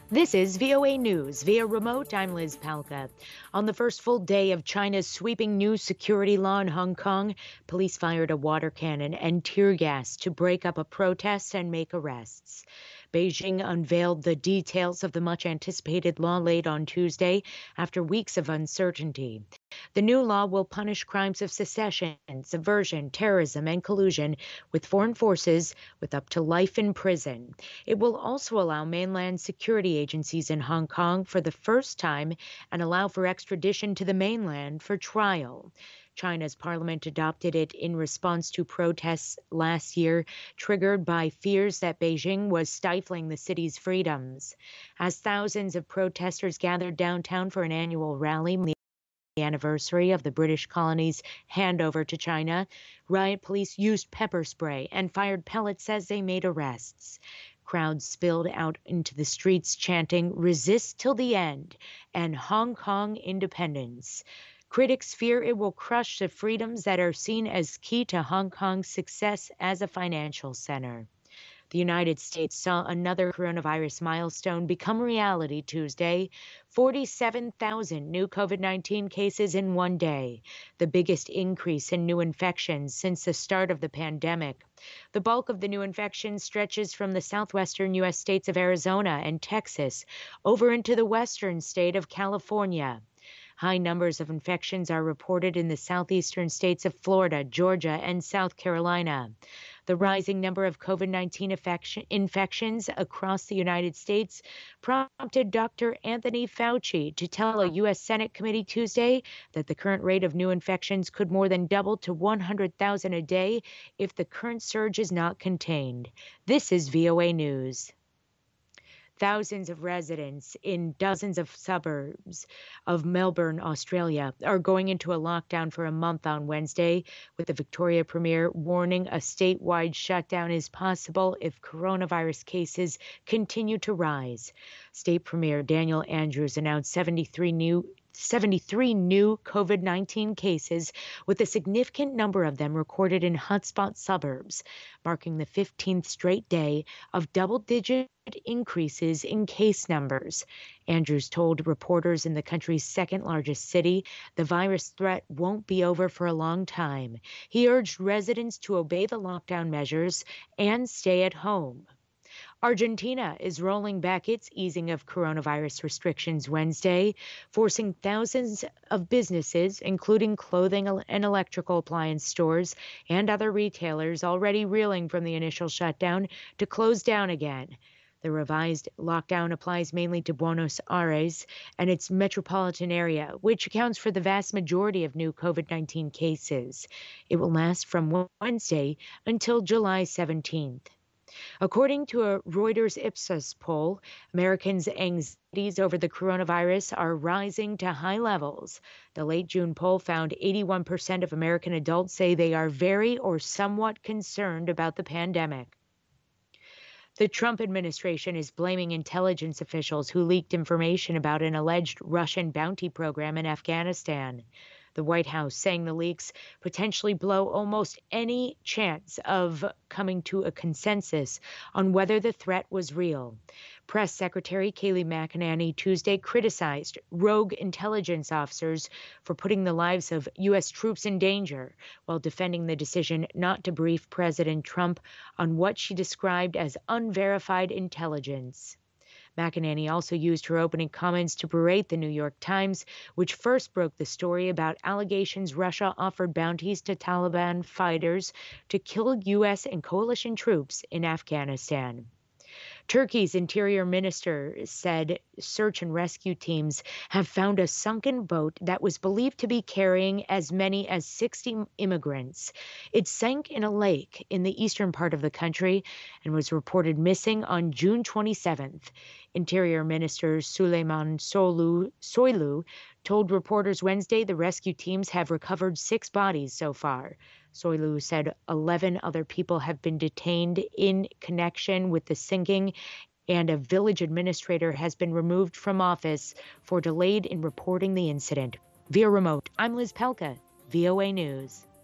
This is VOA News. Via remote, I'm Liz Palka. On the first full day of China's sweeping new security law in Hong Kong, police fired a water cannon and tear gas to break up a protest and make arrests. Beijing unveiled the details of the much anticipated law late on Tuesday after weeks of uncertainty. The new law will punish crimes of secession, subversion, terrorism, and collusion with foreign forces with up to life in prison. It will also allow mainland security agencies in Hong Kong for the first time and allow for extradition to the mainland for trial. China's parliament adopted it in response to protests last year, triggered by fears that Beijing was stifling the city's freedoms. As thousands of protesters gathered downtown for an annual rally, the anniversary of the British colony's handover to China, riot police used pepper spray and fired pellets as they made arrests. Crowds spilled out into the streets chanting, "Resist till the end," and "Hong Kong independence." Critics fear it will crush the freedoms that are seen as key to Hong Kong's success as a financial center. The United States saw another coronavirus milestone become reality Tuesday: 47,000 new COVID-19 cases in one day, the biggest increase in new infections since the start of the pandemic. The bulk of the new infections stretches from the southwestern U.S. states of Arizona and Texas over into the western state of California. High numbers of infections are reported in the southeastern states of Florida, Georgia, and South Carolina. The rising number of COVID-19 infections across the United States prompted Dr. Anthony Fauci to tell a U.S. Senate committee Tuesday that the current rate of new infections could more than double to 100,000 a day if the current surge is not contained. This is VOA News. Thousands of residents in dozens of suburbs of Melbourne, Australia, are going into a lockdown for a month on Wednesday, with the Victoria Premier warning a statewide shutdown is possible if coronavirus cases continue to rise. State Premier Daniel Andrews announced 73 new COVID-19 cases, with a significant number of them recorded in hotspot suburbs, marking the 15th straight day of double-digit increases in case numbers. Andrews told reporters in the country's second-largest city the virus threat won't be over for a long time. He urged residents to obey the lockdown measures and stay at home. Argentina is rolling back its easing of coronavirus restrictions Wednesday, forcing thousands of businesses, including clothing and electrical appliance stores and other retailers already reeling from the initial shutdown, to close down again. The revised lockdown applies mainly to Buenos Aires and its metropolitan area, which accounts for the vast majority of new COVID-19 cases. It will last from Wednesday until July 17th. According to a Reuters Ipsos poll, Americans' anxieties over the coronavirus are rising to high levels. The late June poll found 81% of American adults say they are very or somewhat concerned about the pandemic. The Trump administration is blaming intelligence officials who leaked information about an alleged Russian bounty program in Afghanistan. The White House saying the leaks potentially blow almost any chance of coming to a consensus on whether the threat was real. Press Secretary Kayleigh McEnany Tuesday criticized rogue intelligence officers for putting the lives of U.S. troops in danger, while defending the decision not to brief President Trump on what she described as unverified intelligence. McEnany also used her opening comments to berate the New York Times, which first broke the story about allegations Russia offered bounties to Taliban fighters to kill U.S. and coalition troops in Afghanistan. Turkey's interior minister said search and rescue teams have found a sunken boat that was believed to be carrying as many as 60 immigrants. It sank in a lake in the eastern part of the country and was reported missing on June 27th. Interior Minister Süleyman Soylu told reporters Wednesday the rescue teams have recovered 6 bodies so far. Soylu said 11 other people have been detained in connection with the sinking, and a village administrator has been removed from office for delayed in reporting the incident. Via remote, I'm Liz Pelka, VOA News.